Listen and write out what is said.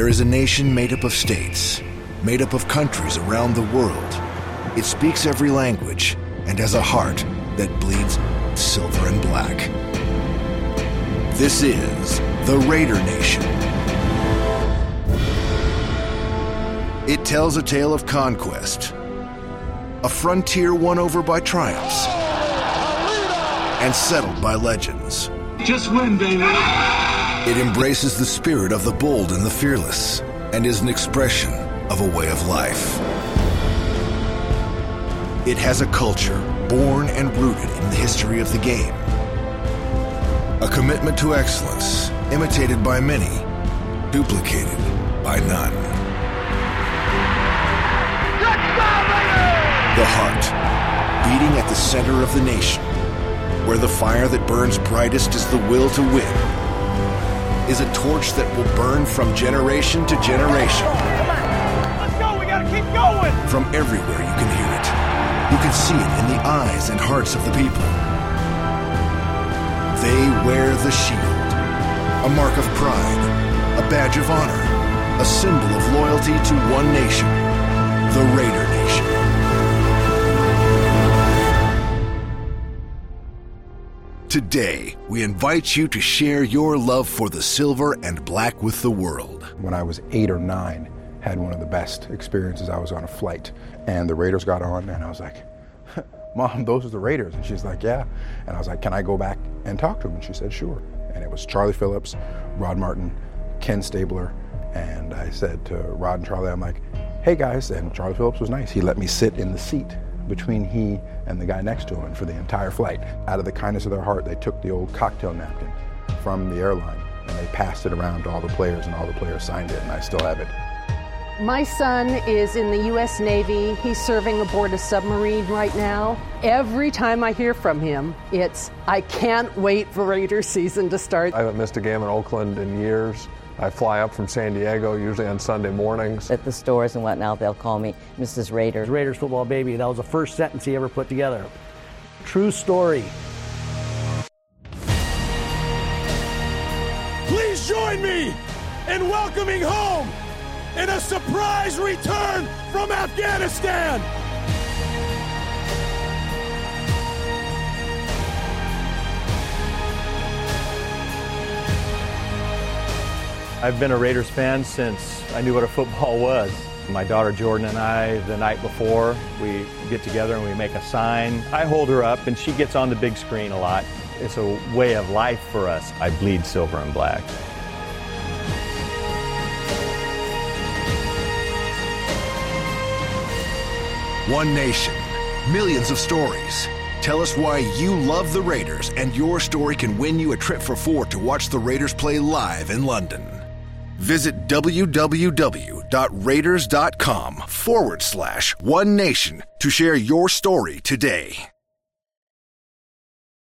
There is a nation made up of states, made up of countries around the world. It speaks every language and has a heart that bleeds silver and black. This is the Raider Nation. It tells a tale of conquest, a frontier won over by triumphs and settled by legends. Just win, baby. It embraces the spirit of the bold and the fearless and is an expression of a way of life. It has a culture born and rooted in the history of the game. A commitment to excellence, imitated by many, duplicated by none. The heart, beating at the center of the nation, where the fire that burns brightest is the will to win, is a torch that will burn from generation to generation. Come on, let's go, we gotta keep going! From everywhere you can hear it. You can see it in the eyes and hearts of the people. They wear the shield, a mark of pride, a badge of honor, a symbol of loyalty to one nation, the Raider Nation. Today, we invite you to share your love for the silver and black with the world. When I was 8 or 9, had one of the best experiences. I was on a flight, and the Raiders got on, and I was like, Mom, those are the Raiders. And she's like, yeah. And I was like, can I go back and talk to them? And she said, sure. And it was Charlie Phillips, Rod Martin, Ken Stabler, and I said to Rod and Charlie, I'm like, hey guys, and Charlie Phillips was nice. He let me sit in the seat between he and the guy next to him for the entire flight. Out of the kindness of their heart, they took the old cocktail napkin from the airline and they passed it around to all the players, and all the players signed it, and I still have it. My son is in the U.S. Navy. He's serving aboard a submarine right now. Every time I hear from him, it's, I can't wait for Raiders season to start. I haven't missed a game in Oakland in years. I fly up from San Diego, usually on Sunday mornings. At the stores and whatnot, they'll call me Mrs. Raider. Raiders football baby, that was the first sentence he ever put together. True story. Please join me in welcoming home in a surprise return from Afghanistan. I've been a Raiders fan since I knew what a football was. My daughter Jordan and I, the night before, we get together and we make a sign. I hold her up and she gets on the big screen a lot. It's a way of life for us. I bleed silver and black. One nation, millions of stories. Tell us why you love the Raiders, and your story can win you a trip for 4 to watch the Raiders play live in London. Visit www.raiders.com/One Nation to share your story today.